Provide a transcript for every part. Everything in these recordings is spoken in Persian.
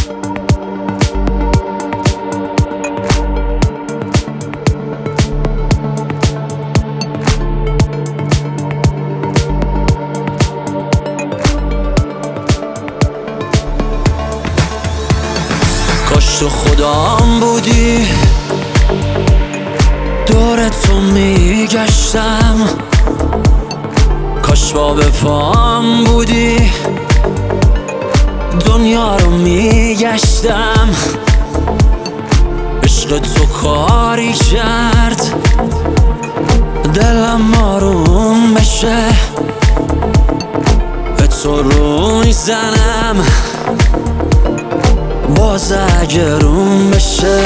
کاش تو خودم بودی، دور تو میگشتم. کاش با به پام بودی، دنیا رو میگشتم. عشق تو کاری کرد دلم آروم بشه، به تو رو میزنم باز اگه روم بشه.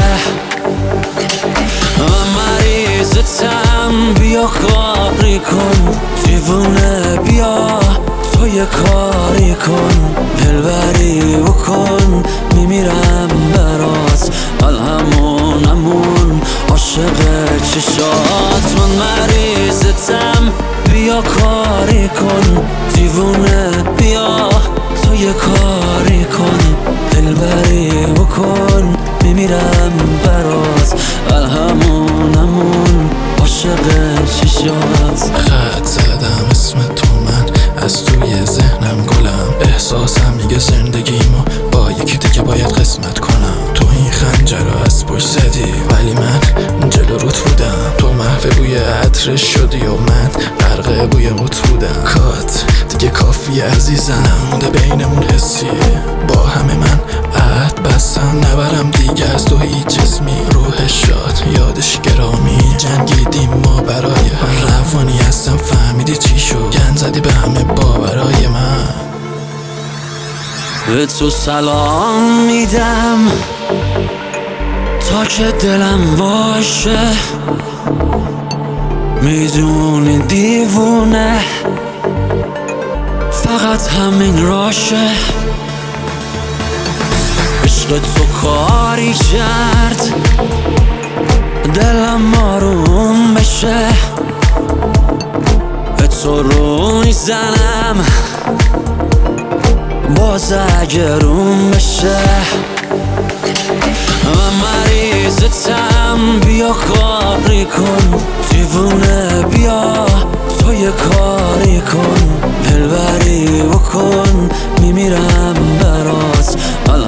من مریضتم، بیا کاری کن، دیوونه بیا تو یه کاری کن، دلبری بکن، میمیرم برات، همون عاشق چشات. من مریضتم، بیا کاری کن، دیوونه بیا تو یه کاری کن، دلبری بکن، میمیرم برات، همون عاشق چشات. خط زدم اسم تو، من از توی ذهنم گلم. احساسم میگه زندگیمو با یکی دیگه باید قسمت کنم. تو این خنجر رو از پشت زدی ولی من جلو روت بودم. تو محو بوی عطر شدی و من غرق بوی موت بودم. کات دیگه کافی عزیزم، نمونده بینمون حسی. با همه من عهد بستم نبرم دیگه از تو هیچ جسمی. روح شاد یادش گرامی، جنگیدیم ما برای هم. روانی هستم فهمیدی چی شد، گند زدی به همه باورای من. به تو سلام میدم تا که دلم باشه، میدونی دیوونه فقط همین راشه. عشق تو کاری کرد دلم آروم بشه، به تو رو میزنم باز اگه روم بشه. من مریضتم، بیا کاری کن، دیوونه بیا تو یه کاری کن، دلبری بکن، میمیرم برات،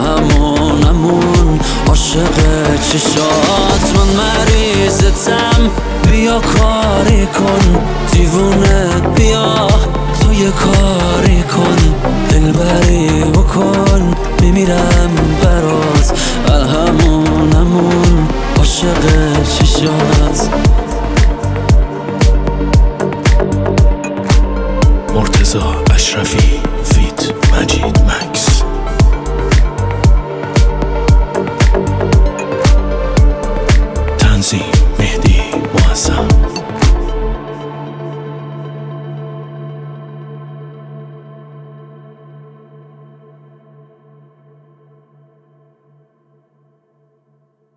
همون عاشق چشات. من مریضتم، بیا کاری کن، دیوونه بیا تو یه کاری کن، دلبری بکن، میمیرم برات، همون عاشق چشات. مرتضی اشرفی فیت مجید مکس.